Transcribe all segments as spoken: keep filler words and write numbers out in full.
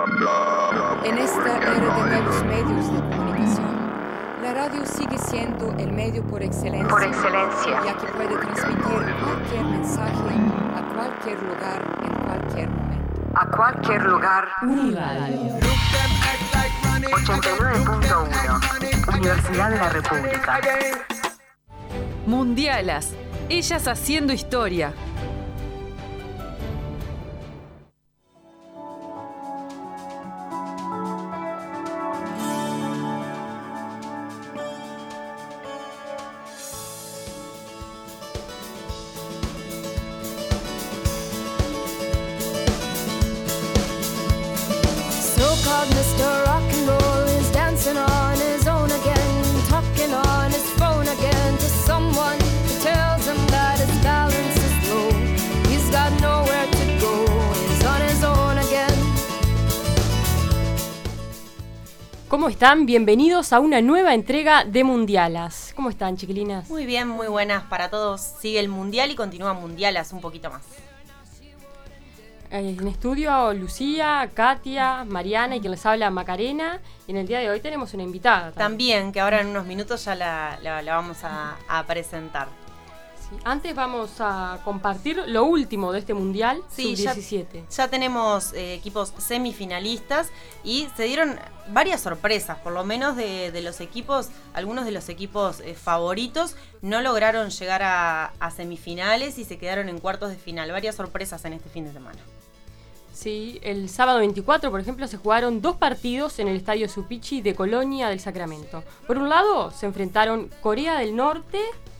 En esta era de nuevos medios de comunicación, la radio sigue siendo el medio por excelencia, por excelencia, ya que puede transmitir cualquier mensaje a cualquier lugar en cualquier momento. A cualquier lugar. Uniradio ochenta y nueve punto uno Universidad de la República. Mundialas, ellas haciendo historia. Mister Rock and Roll is dancing on his own again, talking on his phone again to someone who tells him that his balance is low. He's got nowhere to go, he's on his own again. ¿Cómo están? Bienvenidos a una nueva entrega de Mundialas. ¿Cómo están, chiquilinas? Muy bien, muy buenas para todos. Sigue el Mundial y continúa Mundialas un poquito más. En estudio, Lucía, Katia, Mariana y quien les habla, Macarena. Y en el día de hoy tenemos una invitada. También, también que ahora en unos minutos ya la, la, la vamos a, a presentar. Sí, antes vamos a compartir lo último de este Mundial, sí, sub diecisiete. Ya, ya tenemos eh, equipos semifinalistas y se dieron varias sorpresas, por lo menos de, de los equipos, algunos de los equipos eh, favoritos no lograron llegar a, a semifinales y se quedaron en cuartos de final. Varias sorpresas en este fin de semana. Sí, el sábado veinticuatro, por ejemplo, se jugaron dos partidos en el Estadio Supichi de Colonia del Sacramento. Por un lado, se enfrentaron Corea del Norte.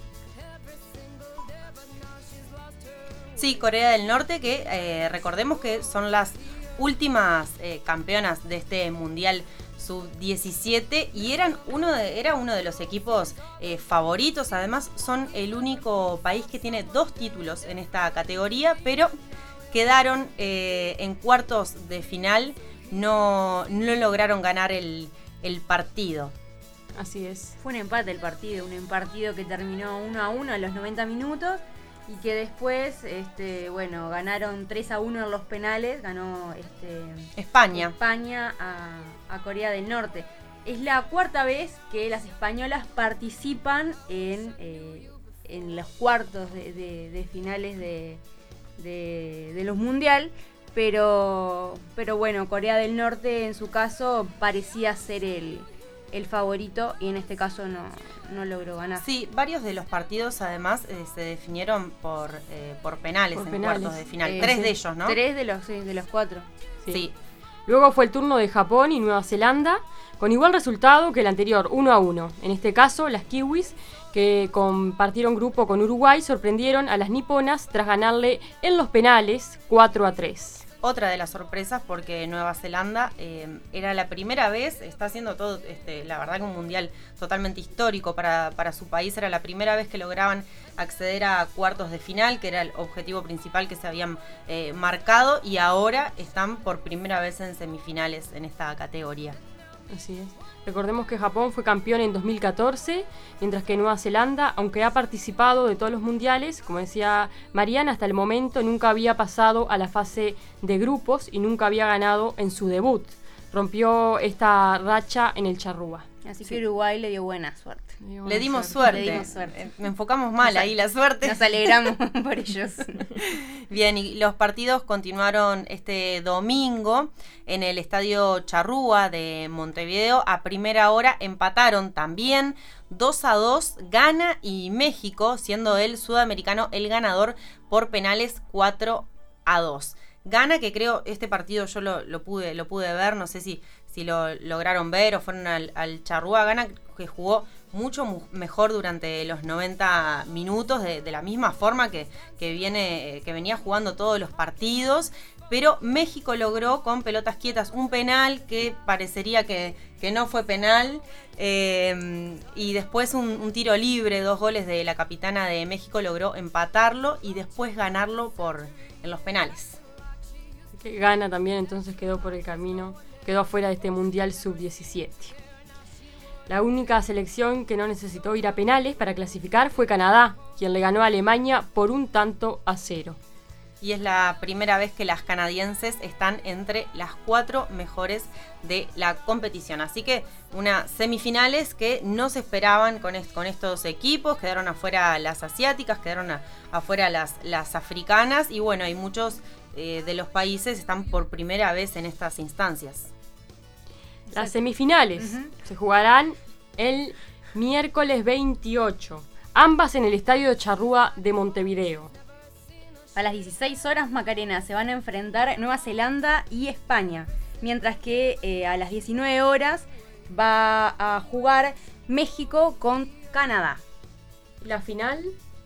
Sí, Corea del Norte, que eh, recordemos que son las últimas eh, campeonas de este Mundial sub diecisiete y eran uno de, era uno de los equipos eh, favoritos. Además, son el único país que tiene dos títulos en esta categoría, pero quedaron eh, en cuartos de final, no, no lograron ganar el, el partido. Así es. Fue un empate el partido, un partido que terminó uno a uno a los noventa minutos y que después, este, bueno, ganaron tres a uno en los penales, ganó este, España, España a, a Corea del Norte. Es la cuarta vez que las españolas participan en, eh, en los cuartos de, de, de finales de De, de los mundial, pero pero bueno, Corea del Norte en su caso parecía ser el, el favorito y en este caso no, no logró ganar. Sí, varios de los partidos además eh, se definieron por eh, por penales por en penales. cuartos de final. Eh, Tres sí, de ellos, ¿no? Tres de los, sí, de los cuatro. Sí. Sí. Luego fue el turno de Japón y Nueva Zelanda, con igual resultado que el anterior, uno a uno. En este caso, las kiwis, que compartieron grupo con Uruguay, sorprendieron a las niponas tras ganarle en los penales cuatro a tres. Otra de las sorpresas, porque Nueva Zelanda eh, era la primera vez, está haciendo todo, este, la verdad que un mundial totalmente histórico para, para su país, era la primera vez que lograban acceder a cuartos de final, que era el objetivo principal que se habían eh, marcado, y ahora están por primera vez en semifinales en esta categoría. Así es. Recordemos que Japón fue campeón en dos mil catorce, mientras que Nueva Zelanda, aunque ha participado de todos los mundiales, como decía Mariana, hasta el momento nunca había pasado a la fase de grupos y nunca había ganado en su debut. Rompió esta racha en el Charrúa. Así Sí. que Uruguay le dio buena suerte. Le dio Le dimos suerte. suerte. Le dimos suerte. Eh, Me enfocamos mal ahí, la suerte. Nos alegramos por ellos. Bien, y los partidos continuaron este domingo en el Estadio Charrúa de Montevideo. A primera hora empataron también dos a dos Ghana y México, siendo el sudamericano el ganador por penales cuatro a dos. Ghana, que creo este partido yo lo, lo pude lo pude ver, no sé si, si lo lograron ver o fueron al, al Charrúa. Ghana, que jugó mucho mu- mejor durante los noventa minutos, de, de la misma forma que, que, viene, que venía jugando todos los partidos, pero México logró con pelotas quietas un penal que parecería que, que no fue penal, eh, y después un, un tiro libre, dos goles de la capitana de México logró empatarlo y después ganarlo por en los penales. Que Ghana también entonces quedó por el camino, quedó afuera de este Mundial sub diecisiete. La única selección que no necesitó ir a penales para clasificar fue Canadá, quien le ganó a Alemania por un tanto a cero. y es la primera vez que las canadienses están entre las cuatro mejores de la competición. Así que unas semifinales que no se esperaban con, est- con estos equipos. Quedaron afuera las asiáticas, quedaron a- afuera las, las africanas, y bueno, hay muchos eh, de los países están por primera vez en estas instancias. Las semifinales uh-huh. se jugarán el miércoles veintiocho, ambas en el Estadio Charrúa de Montevideo. A las dieciséis horas, Macarena, se van a enfrentar Nueva Zelanda y España, mientras que eh, a las diecinueve horas va a jugar México con Canadá. La final,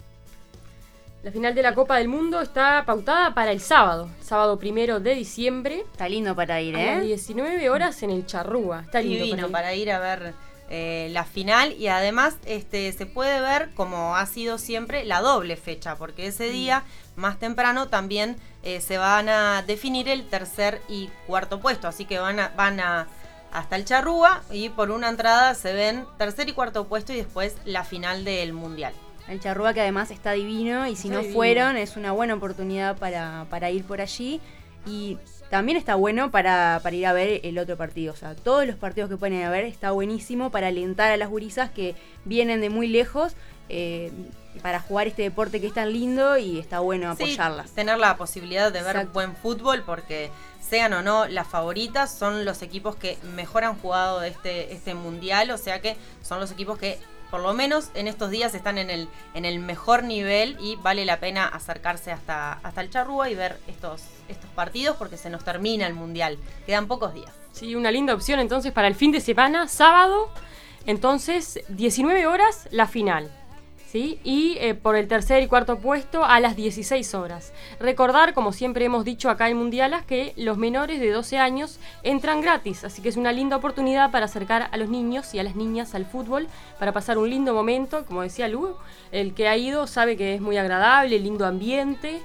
la final de la Copa del Mundo está pautada para el sábado, sábado primero de diciembre. Está lindo para ir, ¿eh? A las diecinueve horas en el Charrúa. Está lindo Divino para ir. para ir a ver eh, la final, y además este se puede ver, como ha sido siempre, la doble fecha, porque ese día más temprano también eh, se van a definir el tercer y cuarto puesto, así que van a, van a hasta el Charrúa, y por una entrada se ven tercer y cuarto puesto y después la final del Mundial. El Charrúa, que además está divino, y si está no divino. fueron, es una buena oportunidad para, para ir por allí. Y también está bueno para, para ir a ver el otro partido. O sea, todos los partidos que pueden haber está buenísimo para alentar a las gurisas que vienen de muy lejos, eh, para jugar este deporte que es tan lindo, y está bueno apoyarlas. Sí, tener la posibilidad de ver Exacto. buen fútbol, porque sean o no las favoritas, son los equipos que mejor han jugado este, este mundial, o sea que son los equipos que por lo menos en estos días están en el, en el mejor nivel, y vale la pena acercarse hasta, hasta el Charrúa y ver estos, estos partidos, porque se nos termina el mundial, quedan pocos días. Sí, una linda opción entonces para el fin de semana, sábado, entonces diecinueve horas la final. ¿Sí? Y eh, por el tercer y cuarto puesto a las dieciséis horas. Recordar, como siempre hemos dicho acá en Mundialas, que los menores de doce años entran gratis, así que es una linda oportunidad para acercar a los niños y a las niñas al fútbol, para pasar un lindo momento. Como decía Lu, el que ha ido sabe que es muy agradable, lindo ambiente,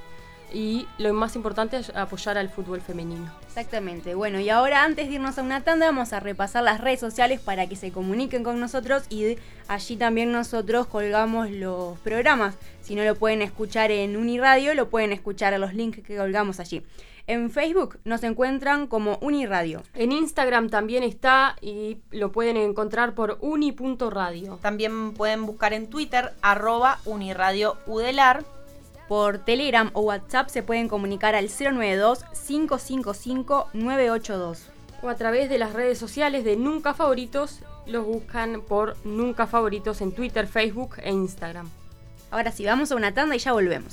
y lo más importante es apoyar al fútbol femenino. Exactamente. Bueno, y ahora, antes de irnos a una tanda, vamos a repasar las redes sociales para que se comuniquen con nosotros, y allí también nosotros colgamos los programas. Si no lo pueden escuchar en Uniradio, lo pueden escuchar a los links que colgamos allí. En Facebook nos encuentran como Uniradio. En Instagram también está, y lo pueden encontrar por uni punto radio. También pueden buscar en Twitter, arroba Uniradio Udelar. Por Telegram o WhatsApp se pueden comunicar al cero nueve dos, cinco cinco cinco, nueve ocho dos. O a través de las redes sociales de Nunca Favoritos, los buscan por Nunca Favoritos en Twitter, Facebook e Instagram. Ahora sí, vamos a una tanda y ya volvemos.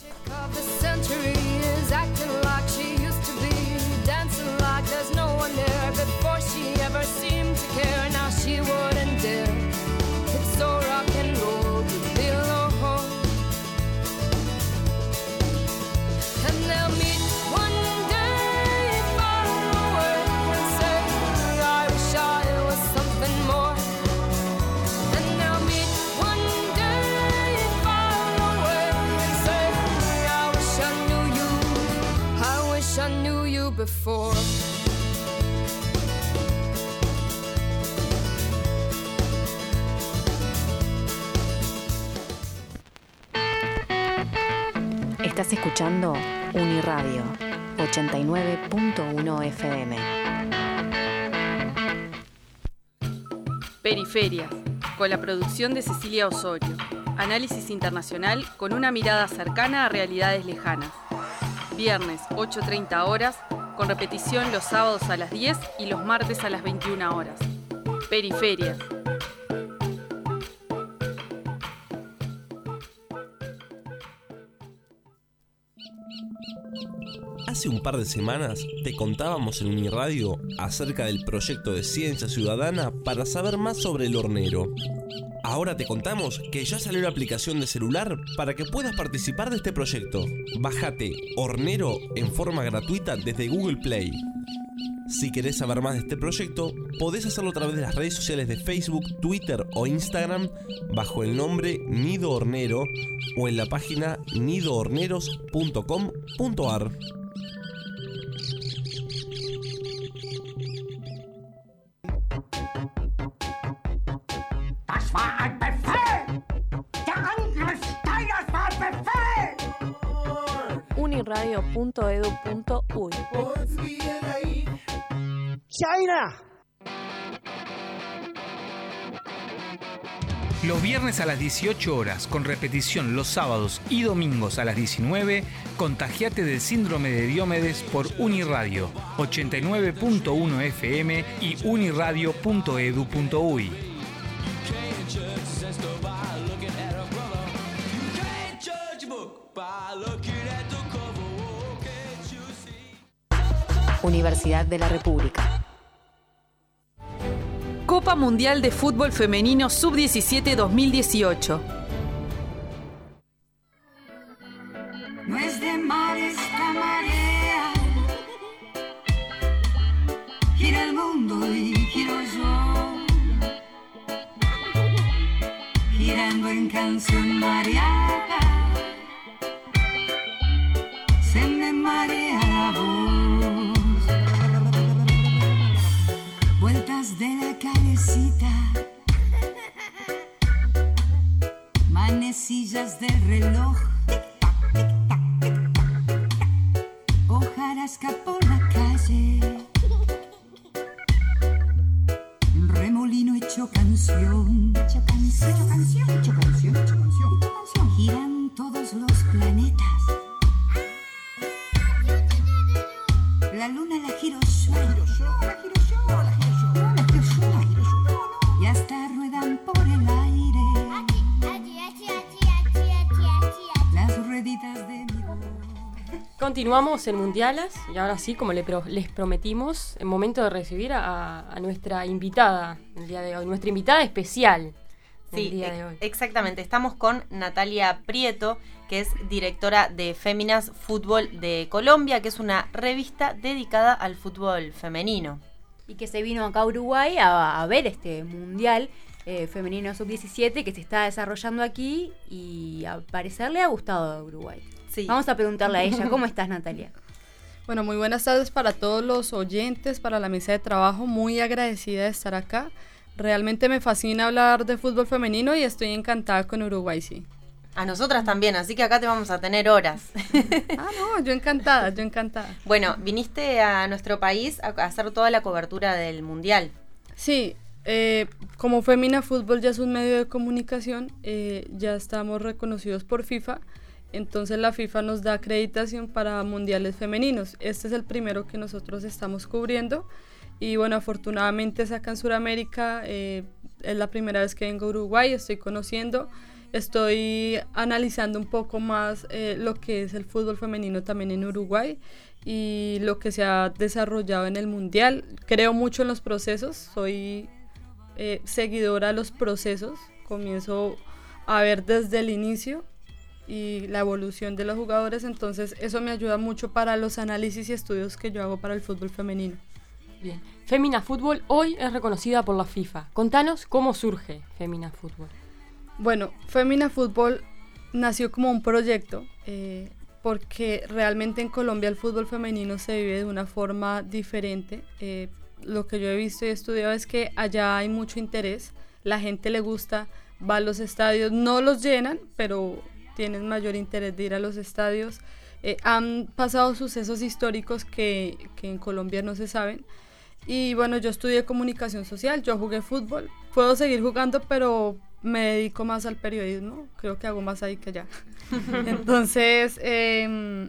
Before. Estás escuchando Uniradio ochenta y nueve punto uno F M. Periferia, con la producción de Cecilia Osorio. Análisis internacional con una mirada cercana a realidades lejanas. Viernes, ocho treinta horas, con repetición los sábados a las diez y los martes a las veintiuna horas. Periferia. Hace un par de semanas te contábamos en Uniradio acerca del proyecto de Ciencia Ciudadana para saber más sobre el hornero. Ahora te contamos que ya salió la aplicación de celular para que puedas participar de este proyecto. Bájate Hornero en forma gratuita desde Google Play. Si querés saber más de este proyecto, podés hacerlo a través de las redes sociales de Facebook, Twitter o Instagram bajo el nombre Nido Hornero, o en la página nido horneros punto com punto ar. uniradio punto edu punto uy. China. Los viernes a las dieciocho horas, con repetición los sábados y domingos a las diecinueve, contagiate del síndrome de Diomedes por Uniradio ochenta y nueve punto uno F M y uniradio punto edu punto uy. Universidad de la República. Copa Mundial de Fútbol Femenino sub diecisiete dos mil dieciocho. No es de mar esta marea, gira el mundo y giro yo, girando en canción mareada, se me marea la voz, vueltas de la calecita, manecillas del reloj, hojarasca por la calle, remolino hecho canción, hecho canción, hecho canción, hecho canción, hecho canción, giran todos los planetas, la luna la giro yo, la giro yo, la giro yo, la giro yo, la giro yo, y hasta ruedan por el aire las rueditas de mi voz. Continuamos en Mundialas y ahora sí, como le pro, les prometimos, el momento de recibir a, a nuestra invitada el día de hoy, nuestra invitada especial sí, el día de hoy. Exactamente, estamos con Natalia Prieto, que es directora de Féminas Fútbol de Colombia, que es una revista dedicada al fútbol femenino. Y que se vino acá a Uruguay a, a ver este Mundial eh, Femenino sub diecisiete que se está desarrollando aquí y al parecer le ha gustado a Uruguay. Sí. Vamos a preguntarle a ella. ¿Cómo estás, Natalia? Bueno, muy buenas tardes para todos los oyentes, para la mesa de trabajo. Muy agradecida de estar acá. Realmente me fascina hablar de fútbol femenino y estoy encantada con Uruguay, sí. A nosotras también, así que acá te vamos a tener horas. Ah, no, yo encantada, yo encantada. Bueno, viniste a nuestro país a hacer toda la cobertura del Mundial. Sí, eh, como Femina Fútbol ya es un medio de comunicación, eh, ya estamos reconocidos por FIFA. Entonces la FIFA nos da acreditación para mundiales femeninos. Este es el primero que nosotros estamos cubriendo. Y bueno, afortunadamente es acá en Sudamérica. Eh, es la primera vez que vengo a Uruguay, estoy conociendo, estoy analizando un poco más eh, lo que es el fútbol femenino también en Uruguay y lo que se ha desarrollado en el mundial. Creo mucho en los procesos, soy eh, seguidora de los procesos, comienzo a ver desde el inicio y la evolución de los jugadores, entonces eso me ayuda mucho para los análisis y estudios que yo hago para el fútbol femenino. Bien. Femina Fútbol hoy es reconocida por la FIFA. Contanos cómo surge Femina Fútbol. Bueno, Femina Fútbol nació como un proyecto eh, porque realmente en Colombia el fútbol femenino se vive de una forma diferente. Eh, lo que yo he visto y estudiado es que allá hay mucho interés, la gente le gusta, va a los estadios, no los llenan, pero tienen mayor interés de ir a los estadios. Eh, han pasado sucesos históricos que, que en Colombia no se saben. Y bueno, yo estudié comunicación social, yo jugué fútbol, puedo seguir jugando, pero me dedico más al periodismo, creo que hago más ahí que allá. Entonces, eh,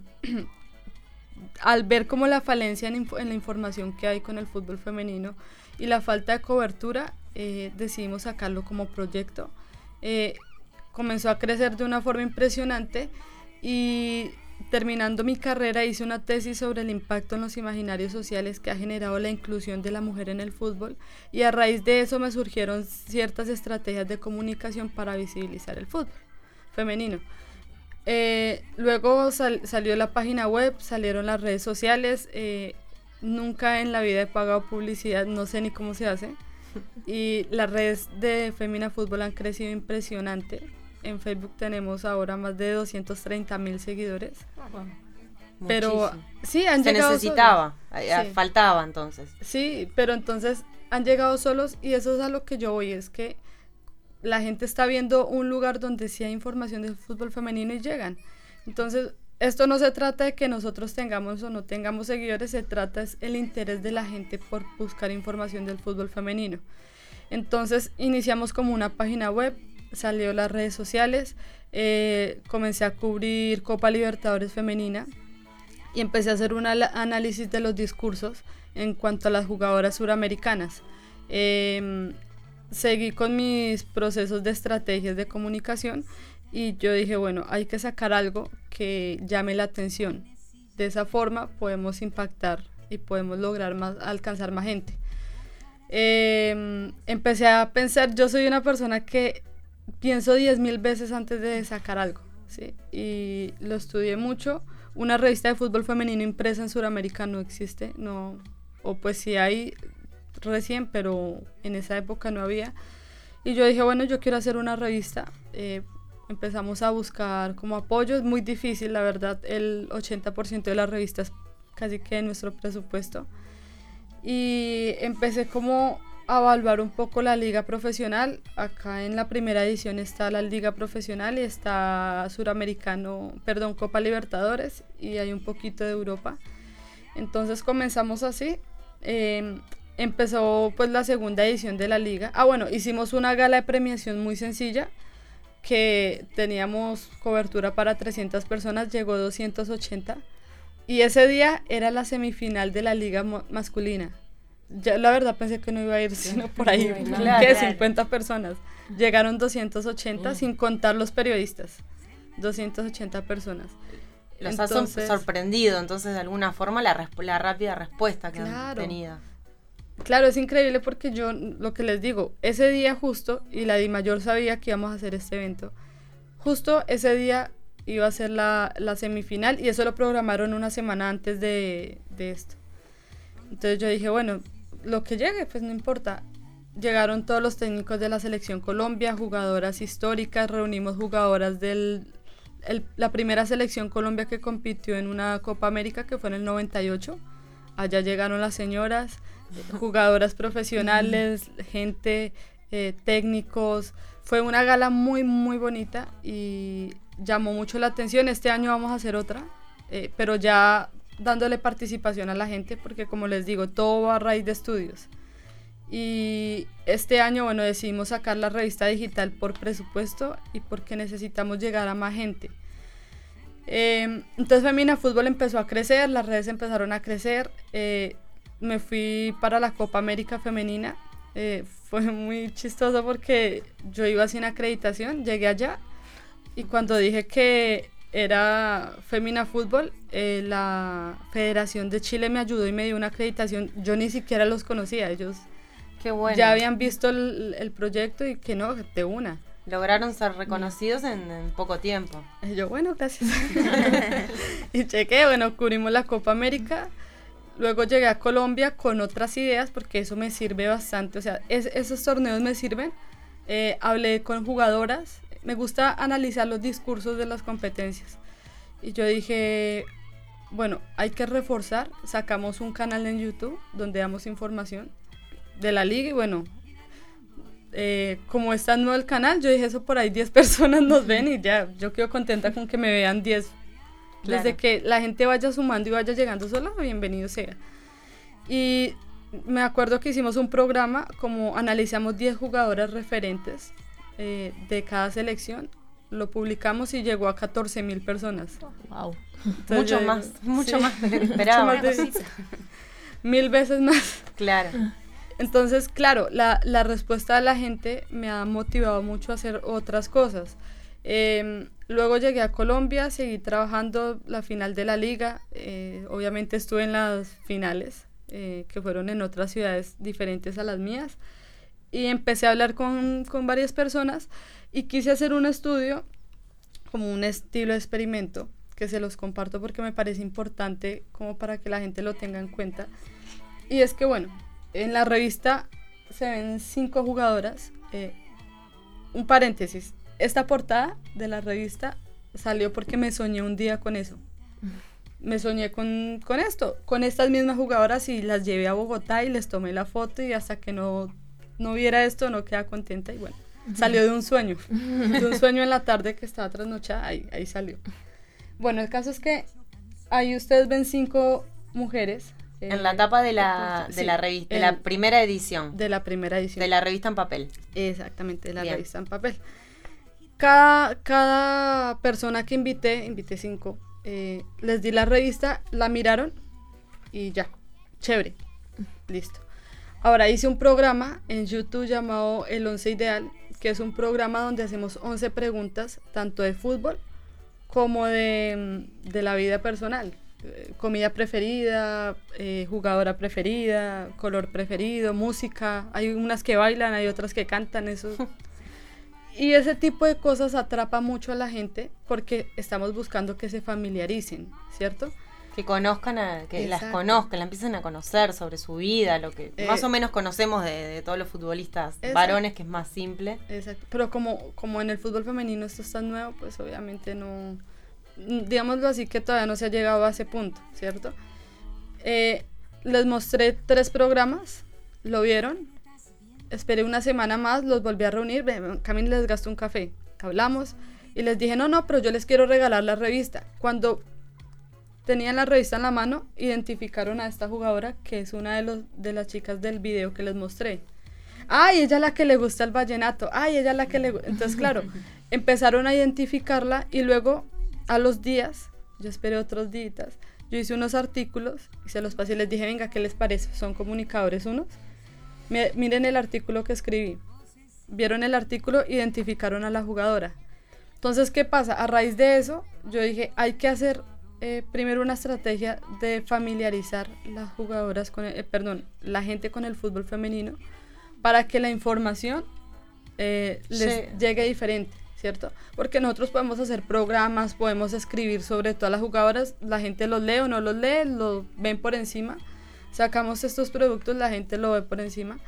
al ver como la falencia en, en la información que hay con el fútbol femenino y la falta de cobertura, eh, decidimos sacarlo como proyecto. Eh, comenzó a crecer de una forma impresionante y terminando mi carrera hice una tesis sobre el impacto en los imaginarios sociales que ha generado la inclusión de la mujer en el fútbol y a raíz de eso me surgieron ciertas estrategias de comunicación para visibilizar el fútbol femenino. Eh, luego sal, salió la página web, salieron las redes sociales, eh, nunca en la vida he pagado publicidad, no sé ni cómo se hace y las redes de Femina Fútbol han crecido impresionante. En Facebook tenemos ahora más de doscientos treinta mil seguidores. Wow. Pero sí, han Se llegado necesitaba, solos. Sí. faltaba entonces. Sí, pero entonces han llegado solos y eso es a lo que yo voy, es que la gente está viendo un lugar donde sí hay información del fútbol femenino y llegan. Entonces esto no se trata de que nosotros tengamos o no tengamos seguidores, se trata es el interés de la gente por buscar información del fútbol femenino. Entonces iniciamos como una página web, salió las redes sociales, eh, comencé a cubrir Copa Libertadores Femenina y empecé a hacer un análisis de los discursos en cuanto a las jugadoras suramericanas. Eh, seguí con mis procesos de estrategias de comunicación y yo dije, bueno, hay que sacar algo que llame la atención. De esa forma podemos impactar y podemos lograr más, alcanzar más gente. Eh, empecé a pensar, yo soy una persona que pienso diez mil veces antes de sacar algo, ¿sí? Y lo estudié mucho. Una revista de fútbol femenino impresa en Sudamérica no existe, no, o pues sí hay recién, pero en esa época no había. Y yo dije, bueno, yo quiero hacer una revista. Eh, empezamos a buscar como apoyo, es muy difícil, la verdad, el ochenta por ciento de las revistas casi que en nuestro presupuesto. Y empecé como a evaluar un poco la liga profesional. Acá en la primera edición está la liga profesional y está Suramericano, perdón, Copa Libertadores y hay un poquito de Europa. Entonces comenzamos así. Eh, empezó pues la segunda edición de la liga. Ah, bueno, hicimos una gala de premiación muy sencilla que teníamos cobertura para trescientas personas, llegó doscientas ochenta y ese día era la semifinal de la liga mo- masculina. Ya la verdad pensé que no iba a ir sino por ahí, claro, que claro. cincuenta personas. Llegaron doscientas ochenta, mm. sin contar los periodistas. doscientas ochenta personas. Los entonces, ha sorprendido, entonces, de alguna forma, la, resp- la rápida respuesta que claro, han tenido. Claro, es increíble porque yo, lo que les digo, ese día justo, y la DIMAYOR sabía que íbamos a hacer este evento, justo ese día iba a ser la, la semifinal, y eso lo programaron una semana antes de, de esto. Entonces yo dije, bueno, lo que llegue, pues no importa. Llegaron todos los técnicos de la Selección Colombia, jugadoras históricas, reunimos jugadoras del... El, la primera Selección Colombia que compitió en una Copa América, que fue en el noventa y ocho. Allá llegaron las señoras, jugadoras profesionales, gente, eh, técnicos. Fue una gala muy, muy bonita y llamó mucho la atención. Este año vamos a hacer otra, eh, pero ya dándole participación a la gente, porque como les digo, todo va a raíz de estudios. Y este año, bueno, decidimos sacar la revista digital por presupuesto y porque necesitamos llegar a más gente. Eh, entonces Femina Fútbol empezó a crecer, las redes empezaron a crecer, eh, me fui para la Copa América Femenina, eh, fue muy chistoso porque yo iba sin acreditación, llegué allá y cuando dije que era Femina Fútbol, eh, la Federación de Chile me ayudó y me dio una acreditación, yo ni siquiera los conocía, ellos Qué bueno. ya habían visto el, el proyecto y que no, de una. Lograron ser reconocidos en, en poco tiempo. Y yo, bueno, gracias. Y chequé, bueno, cubrimos la Copa América. Luego llegué a Colombia con otras ideas porque eso me sirve bastante. O sea, es, esos torneos me sirven. Eh, hablé con jugadoras. Me gusta analizar los discursos de las competencias. Y yo dije, bueno, hay que reforzar. Sacamos un canal en YouTube donde damos información de la liga y bueno... Eh, como está nuevo el canal, yo dije eso por ahí diez personas nos ven y ya, yo quedo contenta con que me vean diez. Claro. Desde que la gente vaya sumando y vaya llegando sola, bienvenido sea. Y me acuerdo que hicimos un programa, como analizamos diez jugadoras referentes eh, de cada selección, lo publicamos y llegó a catorce mil personas. Wow. Entonces, mucho yo, más, mucho sí, más de lo que esperaba. Mucho más de, mil veces más. Claro. Entonces, claro, la, la respuesta de la gente me ha motivado mucho a hacer otras cosas. Eh, luego llegué a Colombia, seguí trabajando la final de la liga. Eh, obviamente estuve en las finales, eh, que fueron en otras ciudades diferentes a las mías. Y empecé a hablar con, con varias personas y quise hacer un estudio, como un estilo de experimento, que se los comparto porque me parece importante como para que la gente lo tenga en cuenta. Y es que, bueno... En la revista se ven cinco jugadoras. Eh, un paréntesis. Esta portada de la revista salió porque me soñé un día con eso. Me soñé con, con esto, con estas mismas jugadoras y las llevé a Bogotá y les tomé la foto y hasta que no, no viera esto no quedaba contenta y bueno, salió de un sueño. De un sueño en la tarde que estaba trasnochada, ahí, ahí salió. Bueno, el caso es que ahí ustedes ven cinco mujeres. En eh, la tapa de la, de sí, la revista, de la primera edición. De la primera edición. De la revista en papel. Exactamente, de la Bien. revista en papel. Cada, cada persona que invité, invité cinco, eh, les di la revista, la miraron y ya, chévere, listo. Ahora hice un programa en YouTube llamado El Once Ideal, que es un programa donde hacemos once preguntas, tanto de fútbol como de, de la vida personal. Eh, comida preferida, eh, jugadora preferida, color preferido, música. Hay unas que bailan, hay otras que cantan, eso. Y ese tipo de cosas atrapa mucho a la gente porque estamos buscando que se familiaricen, ¿cierto? Que conozcan, a, que Exacto. las conozcan, la empiecen a conocer sobre su vida, lo que eh, más o menos conocemos de, de todos los futbolistas Exacto. varones, que es más simple. Exacto, pero como, como en el fútbol femenino esto es tan nuevo, pues obviamente no, digámoslo así, que todavía no se ha llegado a ese punto, ¿cierto? Eh, les mostré tres programas, lo vieron, esperé una semana más, los volví a reunir, Camila les gastó un café, hablamos y les dije, no, no, pero yo les quiero regalar la revista. Cuando tenían la revista en la mano, identificaron a esta jugadora, que es una de, los, de las chicas del video que les mostré. ¡Ay, ella es la que le gusta el vallenato! ¡Ay, ella es la que le gusta! Entonces, claro, empezaron a identificarla y luego, a los días, yo esperé otros días, yo hice unos artículos y se los pasé y les dije, venga, ¿qué les parece? ¿Son comunicadores unos? Miren el artículo que escribí. Vieron el artículo, identificaron a la jugadora. Entonces, ¿qué pasa? A raíz de eso, yo dije, hay que hacer Eh, primero una estrategia de familiarizar las jugadoras con el, eh, perdón, la gente con el fútbol femenino para que la información eh, les sí. llegue diferente, ¿cierto? Porque nosotros podemos hacer programas, podemos escribir sobre todas las jugadoras, la gente los lee o no los lee, los ven por encima, sacamos estos productos, la gente lo ve por encima,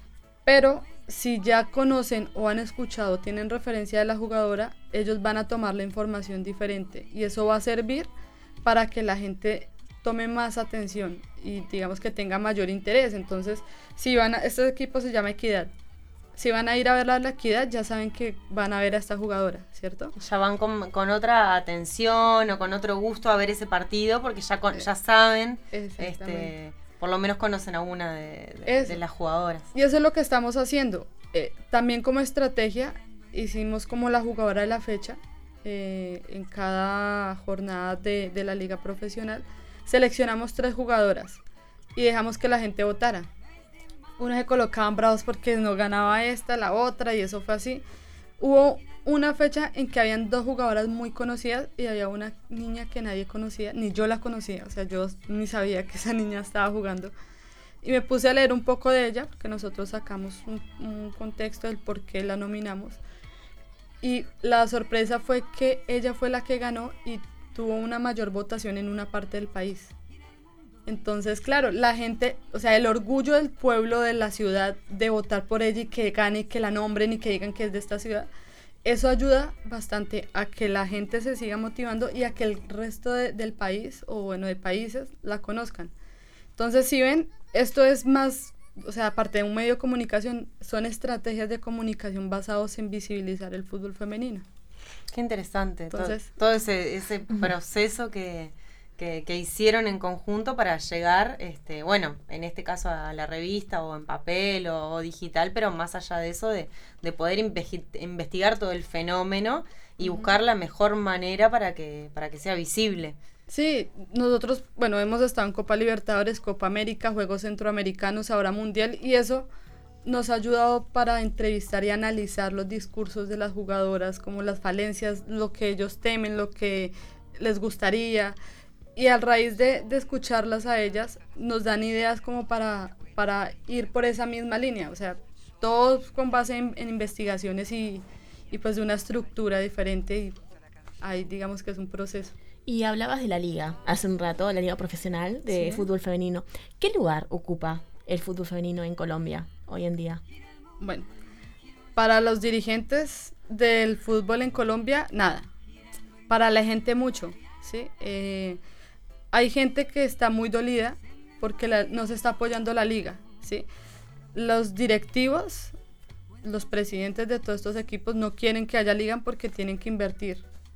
pero si ya conocen o han escuchado, tienen referencia de la jugadora, ellos van a tomar la información diferente y eso va a servir para que la gente tome más atención y digamos que tenga mayor interés. Entonces, si van a, este equipo se llama Equidad, si van a ir a ver la, la Equidad, ya saben que van a ver a esta jugadora, ¿cierto? Ya van con, con otra atención o con otro gusto a ver ese partido porque ya, con, ya saben, este, por lo menos conocen a una de, de, de las jugadoras. Y eso es lo que estamos haciendo. Eh, también como estrategia, hicimos como la jugadora de la fecha. Eh, en cada jornada de, de la liga profesional seleccionamos tres jugadoras y dejamos que la gente votara. Unos se colocaban bravos porque no ganaba esta, la otra, y eso fue así. Hubo una fecha en que habían dos jugadoras muy conocidas y había una niña que nadie conocía, ni yo la conocía, o sea, yo ni sabía que esa niña estaba jugando. Y me puse a leer un poco de ella porque nosotros sacamos un, un contexto del por qué la nominamos. Y la sorpresa fue que ella fue la que ganó y tuvo una mayor votación en una parte del país. Entonces, claro, la gente, o sea, el orgullo del pueblo, de la ciudad, de votar por ella y que gane, y que la nombren y que digan que es de esta ciudad, eso ayuda bastante a que la gente se siga motivando y a que el resto de, del país, o bueno, de países, la conozcan. Entonces, si ven, esto es más... O sea, aparte de un medio de comunicación, son estrategias de comunicación basados en visibilizar el fútbol femenino. Qué interesante. Entonces, todo, todo ese, ese uh-huh. proceso que, que, que hicieron en conjunto para llegar, este, bueno, en este caso a la revista o en papel o, o digital, pero más allá de eso, de, de poder investi- investigar todo el fenómeno y uh-huh. buscar la mejor manera para que, para que sea visible. Sí, nosotros, bueno, hemos estado en Copa Libertadores, Copa América, Juegos Centroamericanos, ahora Mundial, y eso nos ha ayudado para entrevistar y analizar los discursos de las jugadoras, como las falencias, lo que ellos temen, lo que les gustaría, y a raíz de, de escucharlas a ellas, nos dan ideas como para, para ir por esa misma línea, o sea, todos con base en, en investigaciones y, y pues de una estructura diferente, y ahí digamos que es un proceso. Y hablabas de la liga, hace un rato, la liga profesional de sí. fútbol femenino. ¿Qué lugar ocupa el fútbol femenino en Colombia hoy en día? Bueno, para los dirigentes del fútbol en Colombia, nada. Para la gente, mucho, ¿sí? Eh, hay gente que está muy dolida porque la, no se está apoyando la liga, ¿sí? Los directivos, los presidentes de todos estos equipos no quieren que haya liga porque tienen que invertir.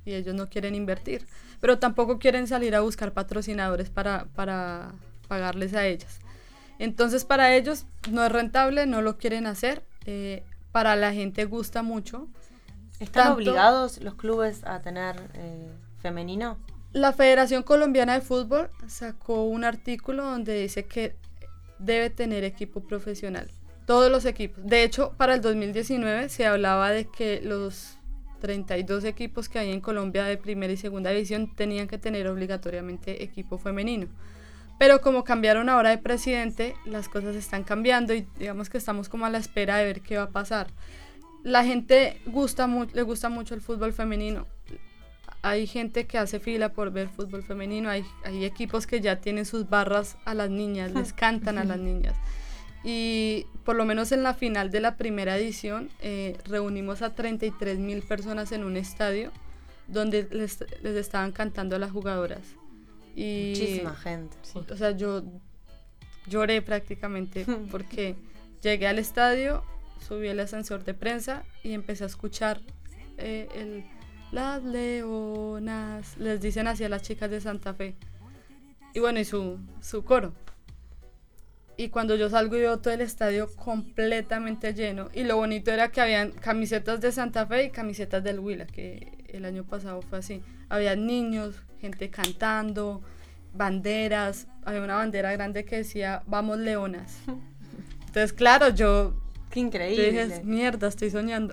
y ellos no quieren invertir, pero tampoco quieren salir a buscar patrocinadores para, para pagarles a ellas. Entonces para ellos no es rentable, no lo quieren hacer, eh, para la gente gusta mucho. ¿Están Tanto, obligados los clubes a tener eh, femenino? La Federación Colombiana de Fútbol sacó un artículo donde dice que debe tener equipo profesional, todos los equipos. De hecho, para el dos mil diecinueve se hablaba de que los treinta y dos equipos que hay en Colombia de primera y segunda división tenían que tener obligatoriamente equipo femenino. Pero como cambiaron ahora de presidente, las cosas están cambiando y digamos que estamos como a la espera de ver qué va a pasar. La gente gusta mu- le gusta mucho el fútbol femenino. Hay gente que hace fila por ver fútbol femenino, hay, hay equipos que ya tienen sus barras a las niñas, les cantan a las niñas. Y por lo menos en la final de la primera edición eh, reunimos a treinta y tres mil personas en un estadio donde les, les estaban cantando a las jugadoras. Y, muchísima gente. Sí. O sea, yo lloré prácticamente porque llegué al estadio, subí el ascensor de prensa y empecé a escuchar eh, el, las leonas, les dicen así a las chicas de Santa Fe. Y bueno, y su, su coro. Y cuando yo salgo y veo todo el estadio completamente lleno, y lo bonito era que habían camisetas de Santa Fe y camisetas del Huila, que el año pasado fue así. Había niños, gente cantando, banderas, había una bandera grande que decía "Vamos Leonas". Entonces, claro, yo... ¡Qué increíble! Yo dije, mierda, estoy soñando.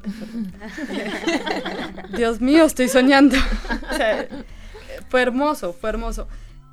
Dios mío, estoy soñando. O sea, fue hermoso, fue hermoso.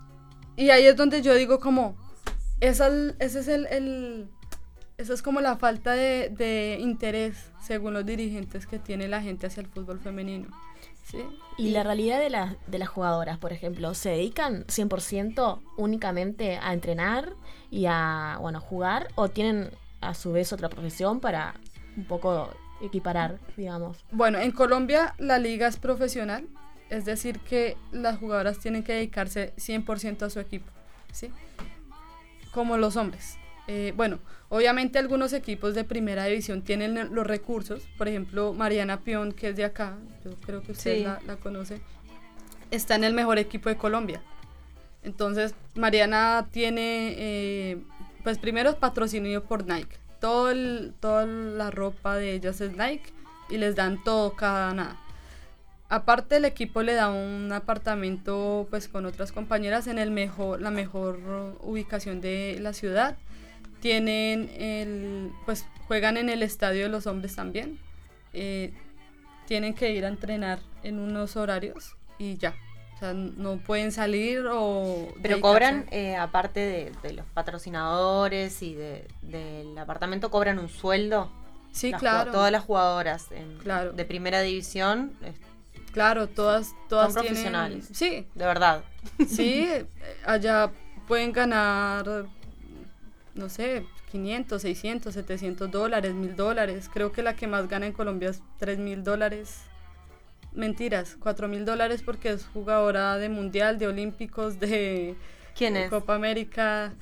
Y ahí es donde yo digo como... Esa, ese es el, el esa es como la falta de, de interés, según los dirigentes, que tiene la gente hacia el fútbol femenino. ¿Sí? Y, y la realidad de, la, de las jugadoras, por ejemplo, ¿se dedican cien por ciento únicamente a entrenar y a bueno, jugar? ¿O tienen a su vez otra profesión para un poco equiparar, digamos? Bueno, en Colombia la liga es profesional, es decir que las jugadoras tienen que dedicarse cien por ciento a su equipo, ¿sí? Como los hombres. Eh, bueno, obviamente algunos equipos de primera división tienen los recursos, por ejemplo Mariana Pion, que es de acá, yo creo que usted sí. la, la conoce, está en el mejor equipo de Colombia. Entonces Mariana tiene, eh, pues primero es patrocinio por Nike, todo el, toda la ropa de ellas es Nike y les dan todo, cada nada. Aparte el equipo le da un apartamento pues con otras compañeras en el mejor, la mejor ubicación de la ciudad. Tienen el, pues juegan en el estadio de los hombres también. Eh, tienen que ir a entrenar en unos horarios y ya. O sea, no pueden salir o... Pero dedicarse. cobran, eh, aparte de, de los patrocinadores y de, del apartamento, ¿cobran un sueldo? Sí, las, claro. Todas las jugadoras en, claro. de primera división... Claro, todas, todas son profesionales. Tienen, sí. De verdad. Sí, allá pueden ganar, no sé, quinientos, seiscientos, setecientos dólares, mil dólares. Creo que la que más gana en Colombia es tres mil dólares. Mentiras, cuatro mil dólares porque es jugadora de mundial, de olímpicos, de, ¿Quién de es? Copa América.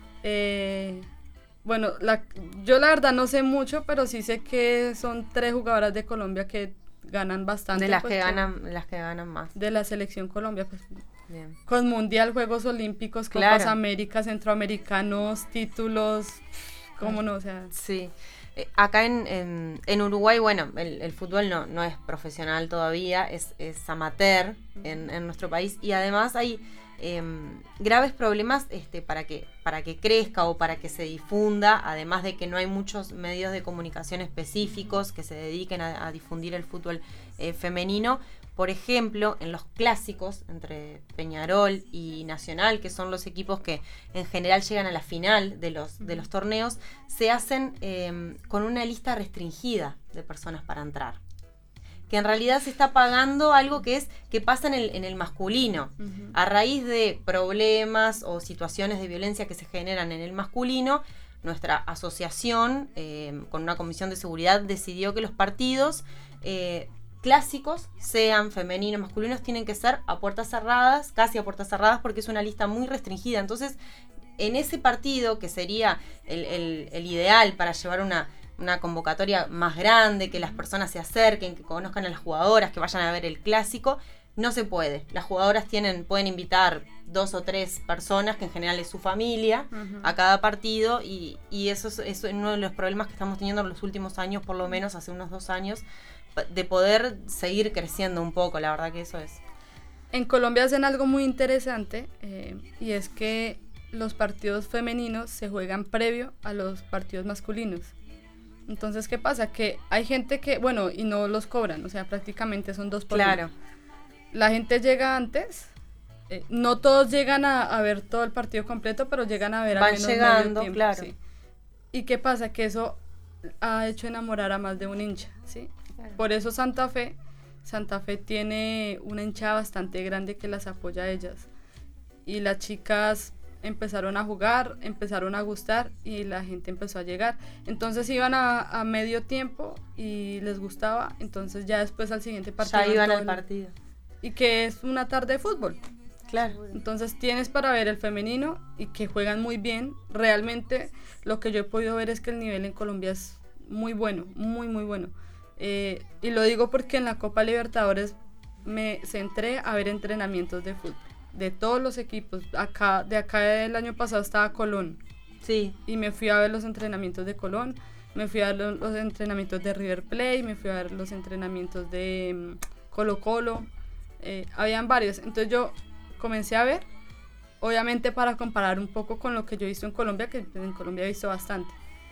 Eh, bueno, la, yo la verdad no sé mucho, pero sí sé que son tres jugadoras de Colombia que ganan bastante. De las pues, que por, ganan, las que ganan más. De la selección Colombia, pues. Bien. Con mundial, Juegos Olímpicos, claro. Copas Américas, Centroamericanos, títulos, cómo no, o sea. Sí. Eh, acá en, en, en Uruguay, bueno, el, el fútbol no, no es profesional todavía, es, es amateur en, en nuestro país y además hay eh, graves problemas este, para que para que crezca o para que se difunda, además de que no hay muchos medios de comunicación específicos que se dediquen a, a difundir el fútbol eh, femenino. Por ejemplo, en los clásicos entre Peñarol y Nacional, que son los equipos que en general llegan a la final de los, de los torneos, se hacen eh, con una lista restringida de personas para entrar. Que en realidad se está pagando algo que es que pasa en el, en el masculino. Uh-huh. A raíz de problemas o situaciones de violencia que se generan en el masculino, nuestra asociación, eh, con una comisión de seguridad, decidió que los partidos eh, clásicos, sean femeninos, masculinos, tienen que ser a puertas cerradas, casi a puertas cerradas, porque es una lista muy restringida. Entonces, en ese partido, que sería el, el, el ideal para llevar una, una convocatoria más grande, que las personas se acerquen, que conozcan a las jugadoras, que vayan a ver el clásico, no se puede. Las jugadoras tienen, pueden invitar dos o tres personas, que en general es su familia, uh-huh. a cada partido, y, y eso es, es uno de los problemas que estamos teniendo en los últimos años, por lo menos hace unos dos años, de poder seguir creciendo un poco, la verdad que eso es. En Colombia hacen algo muy interesante, eh, y es que los partidos femeninos se juegan previo a los partidos masculinos. Entonces, ¿qué pasa? Que hay gente que, bueno, y no los cobran, o sea, prácticamente son dos por Claro. uno. La gente llega antes, eh, no todos llegan a, a ver todo el partido completo, pero llegan a ver Van al menos llegando, medio tiempo, claro. sí. ¿Y qué pasa? Que eso ha hecho enamorar a más de un hincha, ¿sí? Claro. Por eso Santa Fe, Santa Fe tiene una hinchada bastante grande que las apoya a ellas. Y las chicas empezaron a jugar, empezaron a gustar y la gente empezó a llegar. Entonces iban a, a medio tiempo y les gustaba, entonces ya después al siguiente partido. Ya iban al partido. Y que es una tarde de fútbol. Claro. Entonces tienes para ver el femenino y que juegan muy bien. Realmente lo que yo he podido ver es que el nivel en Colombia es muy bueno, muy muy bueno. Eh, y lo digo porque en la Copa Libertadores me centré a ver entrenamientos de fútbol de todos los equipos. Acá, de acá el año pasado estaba Colón. Sí. Y me fui a ver los entrenamientos de Colón, me fui a ver los, los entrenamientos de River Plate, me fui a ver los entrenamientos de um, Colo Colo. Eh, habían varios. Entonces yo comencé a ver, obviamente para comparar un poco con lo que yo he visto en Colombia, que en Colombia he visto bastante.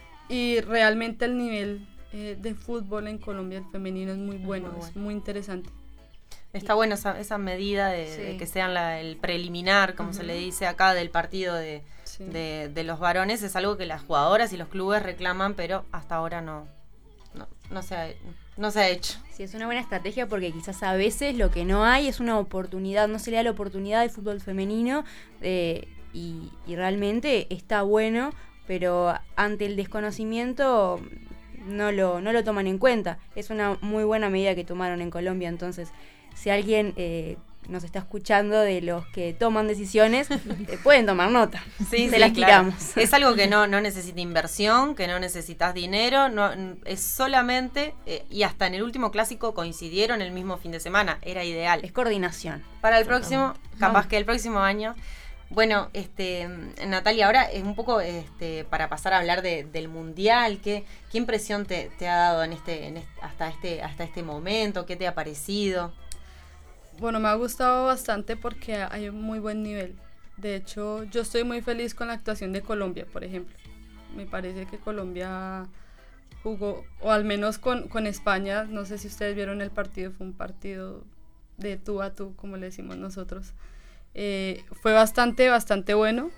Y realmente el nivel eh, de fútbol en Colombia, el femenino, es muy bueno, muy bueno. Es muy interesante. Está bueno esa, esa medida de, sí. de que sean la, el preliminar, como uh-huh. se le dice acá, del partido de, sí. de, de los varones. Es algo que las jugadoras y los clubes reclaman, pero hasta ahora no, no, no, se, ha, no se ha hecho. Sí, es una buena estrategia porque quizás a veces lo que no hay es una oportunidad, no se le da la oportunidad del fútbol femenino eh, y, y realmente está bueno, pero ante el desconocimiento no lo, no lo toman en cuenta. Es una muy buena medida que tomaron en Colombia, entonces... Si alguien eh, nos está escuchando de los que toman decisiones, eh, pueden tomar nota. Sí, Se sí, las claro. tiramos. Es algo que no, no necesita inversión, que no necesitas dinero, no, es solamente, eh, y hasta en el último clásico coincidieron el mismo fin de semana, era ideal. Es coordinación. Para el próximo, capaz que el próximo año. Bueno, este, Natalia, ahora es un poco este, para pasar a hablar de, del Mundial. ¿Qué, qué impresión te, te ha dado en este, en este, hasta, este, hasta este momento? ¿Qué te ha parecido? Bueno, me ha gustado bastante porque hay un muy buen nivel. De hecho, yo estoy muy feliz con la actuación de Colombia, por ejemplo. Me parece que Colombia jugó, o al menos con, con España, no sé si ustedes vieron el partido, fue un partido de tú a tú, como le decimos nosotros. Eh, fue bastante, bastante bueno.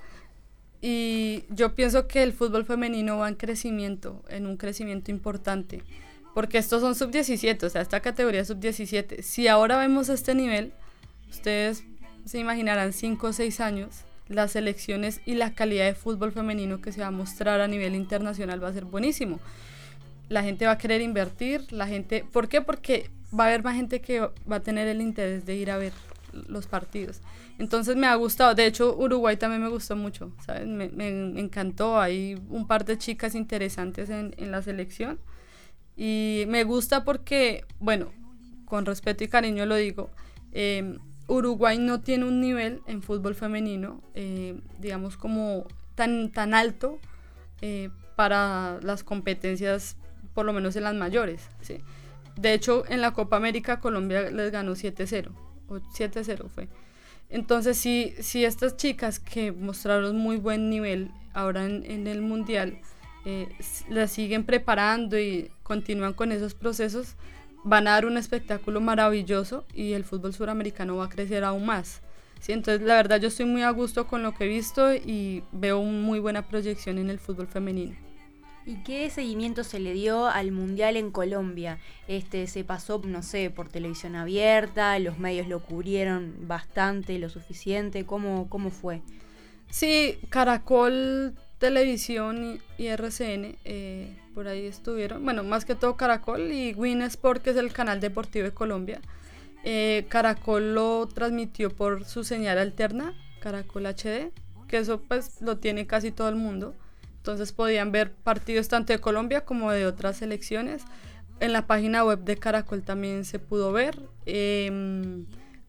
Y yo pienso que el fútbol femenino va en crecimiento, en un crecimiento importante. Porque estos son sub diecisiete, o sea, esta categoría es sub diecisiete. Si ahora vemos este nivel, ustedes se imaginarán cinco o seis años, las selecciones y la calidad de fútbol femenino que se va a mostrar a nivel internacional va a ser buenísimo. La gente va a querer invertir, la gente... ¿Por qué? Porque va a haber más gente que va a tener el interés de ir a ver los partidos. Entonces me ha gustado, de hecho Uruguay también me gustó mucho, ¿sabes? Me, me, me encantó, hay un par de chicas interesantes en, en la selección. Y me gusta porque, bueno, con respeto y cariño lo digo, eh, Uruguay no tiene un nivel en fútbol femenino, eh, digamos como tan, tan alto eh, para las competencias, por lo menos en las mayores, ¿sí? De hecho, en la Copa América Colombia les ganó siete cero, o siete cero fue. Entonces, si, si estas chicas que mostraron muy buen nivel ahora en, en el Mundial, Eh, las siguen preparando y continúan con esos procesos, van a dar un espectáculo maravilloso y el fútbol suramericano va a crecer aún más, ¿sí? Entonces la verdad yo estoy muy a gusto con lo que he visto y veo una muy buena proyección en el fútbol femenino. ¿Y qué seguimiento se le dio al Mundial en Colombia? Este, se pasó, no sé, por televisión abierta, los medios lo cubrieron bastante, lo suficiente, ¿cómo, cómo fue? Sí, Caracol Televisión y, y R C N, eh, por ahí estuvieron, bueno, más que todo Caracol y Win Sport, que es el canal deportivo de Colombia. eh, Caracol lo transmitió por su señal alterna, Caracol H D, que eso pues lo tiene casi todo el mundo, entonces podían ver partidos tanto de Colombia como de otras selecciones. En la página web de Caracol también se pudo ver. eh,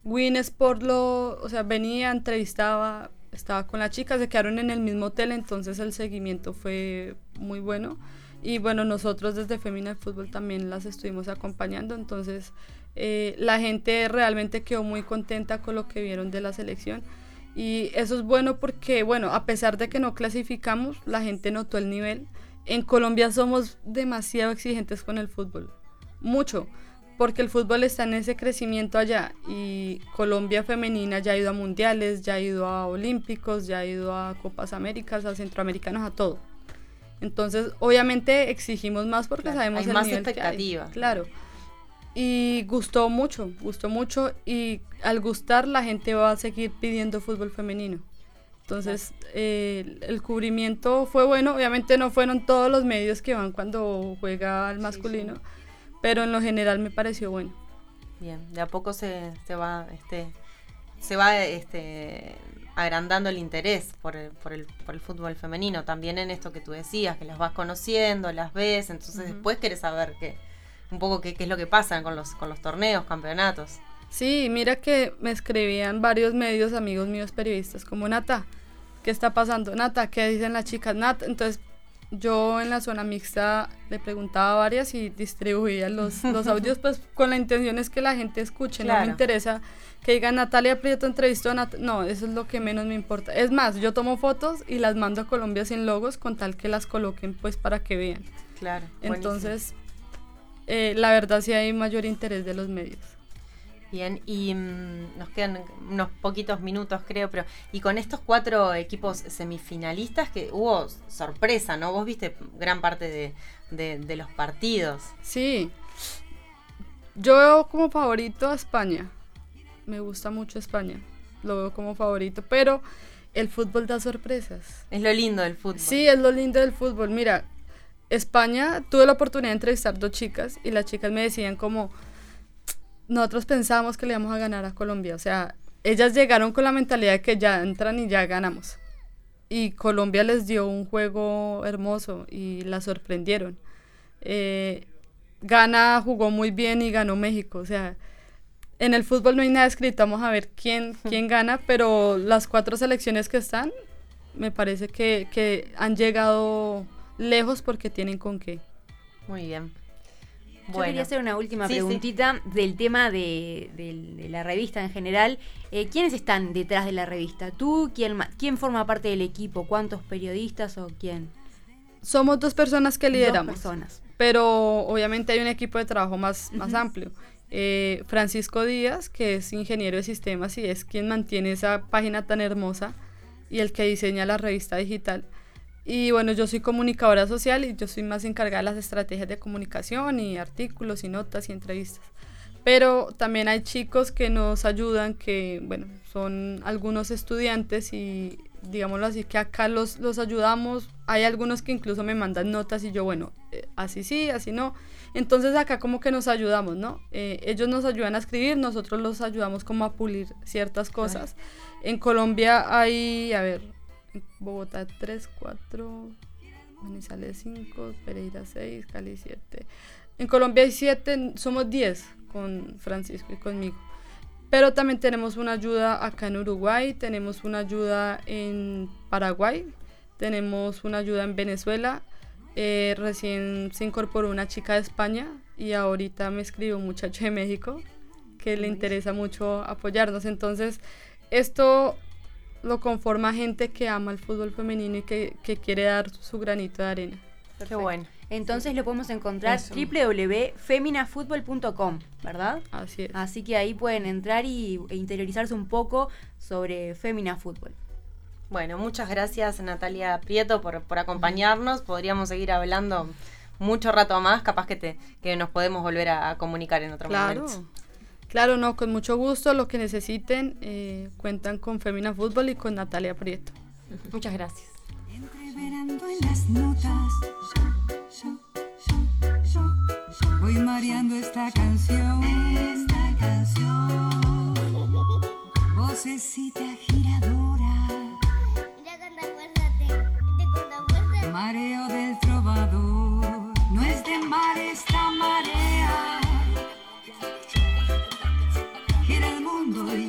Win Sport lo, o sea, venía, entrevistaba, estaba con la chica, se quedaron en el mismo hotel, entonces el seguimiento fue muy bueno. Y bueno, nosotros desde Femina Fútbol también las estuvimos acompañando, entonces eh, la gente realmente quedó muy contenta con lo que vieron de la selección. Y eso es bueno porque, bueno, a pesar de que no clasificamos, la gente notó el nivel. En Colombia somos demasiado exigentes con el fútbol, mucho, porque el fútbol está en ese crecimiento allá y Colombia femenina ya ha ido a mundiales, ya ha ido a olímpicos, ya ha ido a Copas Américas, a centroamericanos, a todo. Entonces, obviamente exigimos más porque claro, sabemos hay el más nivel expectativa. Que hay. Claro. Y gustó mucho, gustó mucho y al gustar la gente va a seguir pidiendo fútbol femenino. Entonces, eh, el cubrimiento fue bueno, obviamente no fueron todos los medios que van cuando juega el masculino, sí, sí. Pero en lo general me pareció bueno. Bien, de a poco se, se va, este, se va este, agrandando el interés por el, por, el, por el fútbol femenino, también en esto que tú decías, que las vas conociendo, las ves, entonces uh-huh. después querés saber qué, un poco qué, qué es lo que pasa con los, con los torneos, campeonatos. Sí, mira que me escribían varios medios, amigos míos periodistas, como Nata, ¿qué está pasando? Nata, ¿qué dicen las chicas? Nata, entonces yo en la zona mixta le preguntaba a varias y distribuía los, los audios, pues con la intención es que la gente escuche, claro. No me interesa que digan Natalia Prieto entrevistó a Nat- no, eso es lo que menos me importa. Es más, yo tomo fotos y las mando a Colombia sin logos con tal que las coloquen pues para que vean. Claro. Entonces, eh, la verdad sí hay mayor interés de los medios. Bien, y mmm, nos quedan unos poquitos minutos creo, pero y con estos cuatro equipos semifinalistas que hubo sorpresa, ¿no? Vos viste gran parte de, de, de los partidos. Sí, yo veo como favorito a España, me gusta mucho España, lo veo como favorito, pero el fútbol da sorpresas. Es lo lindo del fútbol. Sí, es lo lindo del fútbol, mira, España, tuve la oportunidad de entrevistar dos chicas y las chicas me decían como... Nosotros pensábamos que le íbamos a ganar a Colombia, o sea, ellas llegaron con la mentalidad de que ya entran y ya ganamos. Y Colombia les dio un juego hermoso y la sorprendieron. Eh, Ghana jugó muy bien y ganó México, o sea, en el fútbol no hay nada escrito, vamos a ver quién, quién gana, pero las cuatro selecciones que están, me parece que, que han llegado lejos porque tienen con qué. Muy bien. Yo Bueno. quería hacer una última Sí, preguntita sí. del tema de, de, de la revista en general. Eh, ¿Quiénes están detrás de la revista? ¿Tú? ¿Quién, ¿Quién forma parte del equipo? ¿Cuántos periodistas o quién? Somos dos personas que lideramos. Dos personas. Pero obviamente hay un equipo de trabajo más, más uh-huh. amplio. Eh, Francisco Díaz, que es ingeniero de sistemas y es quien mantiene esa página tan hermosa y el que diseña la revista digital. Y bueno, yo soy comunicadora social y yo soy más encargada de las estrategias de comunicación y artículos y notas y entrevistas. Pero también hay chicos que nos ayudan, que bueno, son algunos estudiantes y digámoslo así, que acá los, los ayudamos. Hay algunos que incluso me mandan notas y yo, bueno, eh, así sí, así no. Entonces acá como que nos ayudamos, ¿no? Eh, ellos nos ayudan a escribir, nosotros los ayudamos como a pulir ciertas cosas. Ay. En Colombia hay, a ver... Bogotá tres, cuatro, Manizales cinco, Pereira seis, Cali siete. En Colombia hay siete, somos diez con Francisco y conmigo. Pero también tenemos una ayuda acá en Uruguay, tenemos una ayuda en Paraguay, tenemos una ayuda en Venezuela. Eh, recién se incorporó una chica de España y ahorita me escribió un muchacho de México que le interesa mucho apoyarnos. Entonces, esto... lo conforma gente que ama el fútbol femenino y que, que quiere dar su granito de arena. Perfecto. Qué bueno. Entonces lo podemos encontrar w w w punto feminafutbol punto com, ¿verdad? Así es. Así que ahí pueden entrar y, e interiorizarse un poco sobre Femina Fútbol. Bueno, muchas gracias Natalia Prieto por, por acompañarnos. Podríamos seguir hablando mucho rato más, capaz que, te, que nos podemos volver a, a comunicar en otro claro. momento. Claro, no, con mucho gusto, lo que necesiten, eh, cuentan con Femina Fútbol y con Natalia Prieto. Muchas gracias. Entreverando en las notas, voy mareando esta canción, esta canción, vocecita giradora, mareo del trovador, no es de mar esta marea. Gira el mundo y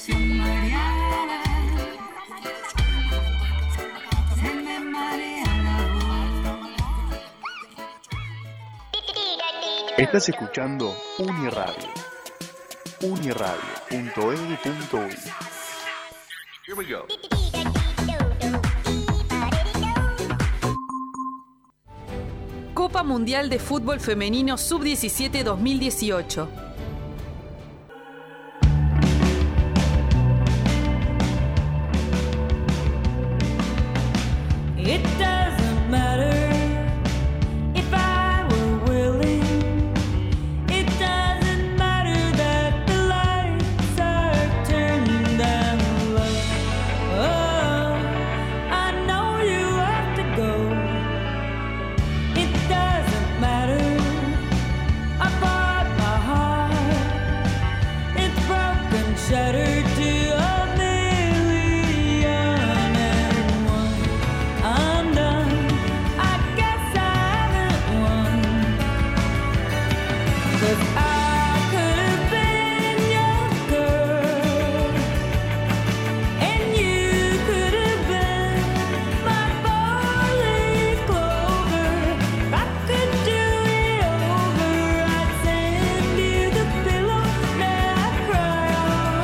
pasión mareada, se me marea la voz. Estás escuchando Uniradio. uniradio punto e d punto u y. Here we go. Copa Mundial de Fútbol Femenino sub diecisiete dos mil dieciocho. It doesn't matter if I were willing. It doesn't matter that the lights are turned down low. Oh, I know you have to go. It doesn't matter. I bought my heart. It's broken, shattered to a million and one. I'm done. I guess I haven't won. 'Cause I could have been your girl, and you could have been my four-leaf clover. If I could do it over, I'd send you the pillow that I cry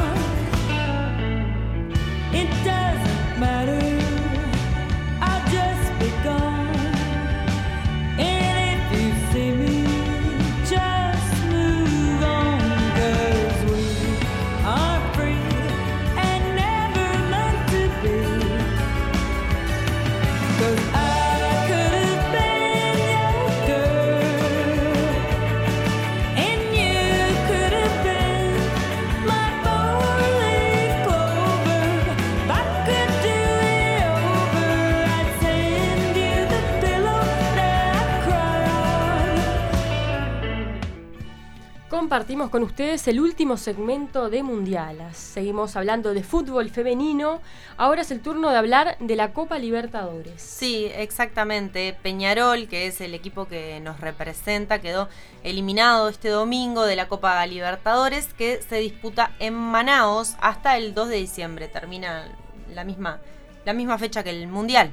on. It doesn't matter. I've just begun. And if you see me, just move on. 'Cause we are free and never meant to be. 'Cause I could have been your girl, and you could have been my four-leaf clover. If I could do it over, I'd send you the pillow that I cry on. Compartimos con ustedes el último segmento de Mundialas. Seguimos hablando de fútbol femenino. Ahora es el turno de hablar de la Copa Libertadores. Sí, exactamente. Peñarol, que es el equipo que nos representa, quedó eliminado este domingo de la Copa Libertadores, que se disputa en Manaos hasta el dos de diciembre. Termina la misma, la misma fecha que el Mundial.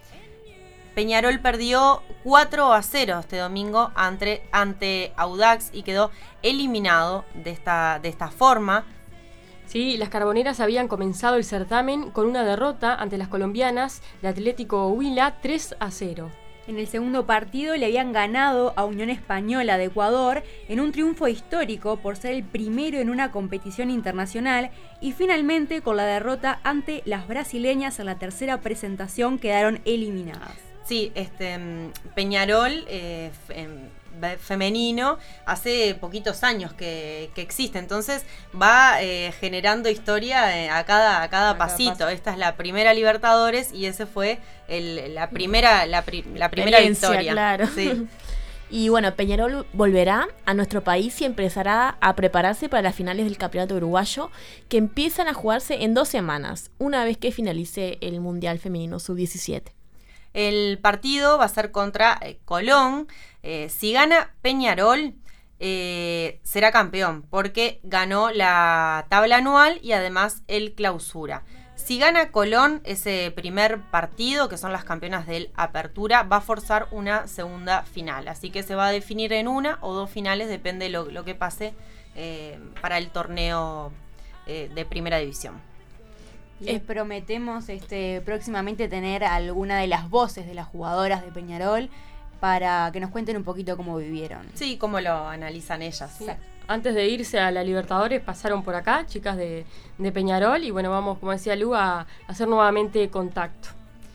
Peñarol perdió cuatro a cero este domingo ante, ante Audax y quedó eliminado de esta, de esta forma. Sí, las carboneras habían comenzado el certamen con una derrota ante las colombianas de Atlético Huila tres a cero. En el segundo partido le habían ganado a Unión Española de Ecuador en un triunfo histórico por ser el primero en una competición internacional, y finalmente con la derrota ante las brasileñas en la tercera presentación quedaron eliminadas. Sí, este Peñarol eh, fe, femenino hace poquitos años que, que existe, entonces va eh, generando historia eh, a cada a cada, a cada pasito. Paso. Esta es la primera Libertadores y ese fue el, la primera la, pri, la primera victoria. Claro. Sí. Y bueno, Peñarol volverá a nuestro país y empezará a prepararse para las finales del Campeonato Uruguayo, que empiezan a jugarse en dos semanas, una vez que finalice el Mundial Femenino sub diecisiete. El partido va a ser contra eh, Colón. Eh, si gana Peñarol, eh, será campeón, porque ganó la tabla anual y además el clausura. Si gana Colón ese primer partido, que son las campeonas del Apertura, va a forzar una segunda final. Así que se va a definir en una o dos finales, depende lo, lo que pase eh, para el torneo eh, de Primera División. Les prometemos este, próximamente tener alguna de las voces de las jugadoras de Peñarol para que nos cuenten un poquito cómo vivieron. Sí, cómo lo analizan ellas. Sí. Antes de irse a la Libertadores pasaron por acá, chicas de, de Peñarol, y bueno, vamos, como decía Lu, a, a hacer nuevamente contacto.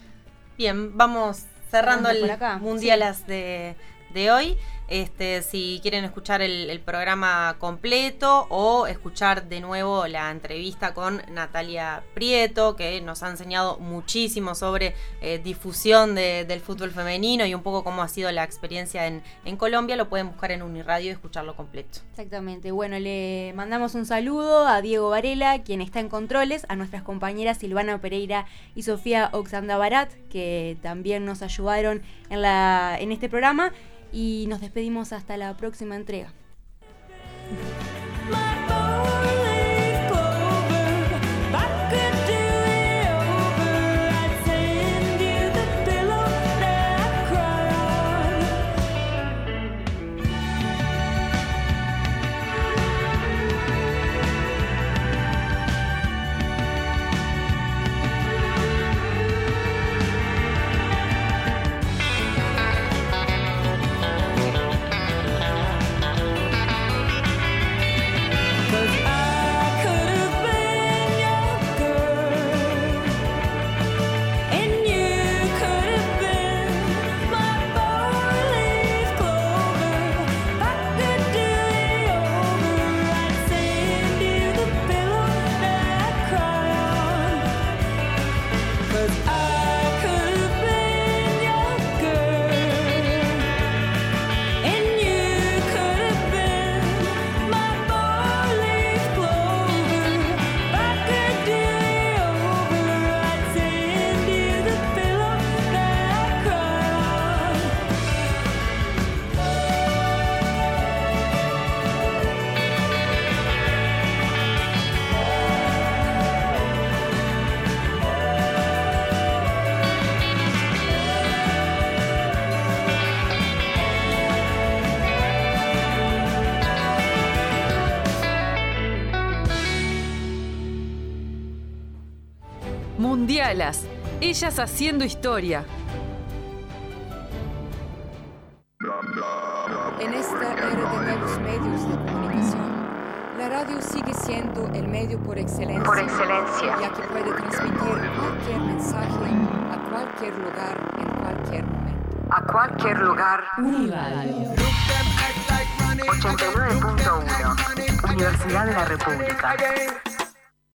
Bien, vamos cerrando Vamos el por acá. Mundialas Sí. de, de hoy. Este, si quieren escuchar el, el programa completo o escuchar de nuevo la entrevista con Natalia Prieto, que nos ha enseñado muchísimo sobre eh, difusión de, del fútbol femenino y un poco cómo ha sido la experiencia en, en Colombia, lo pueden buscar en Uniradio y escucharlo completo. Exactamente. Bueno, le mandamos un saludo a Diego Varela, quien está en controles, a nuestras compañeras Silvana Pereira y Sofía Oxandabarat, que también nos ayudaron en, la, en este programa. Y nos despedimos hasta la próxima entrega. My four-leaf clover. Mundialas, ellas haciendo historia. En esta era de nuevos medios de comunicación, la radio sigue siendo el medio por excelencia, por excelencia, ya que puede transmitir cualquier mensaje a cualquier lugar, en cualquier momento. A cualquier lugar. Uniradio. ochenta y nueve punto uno, Universidad de la República.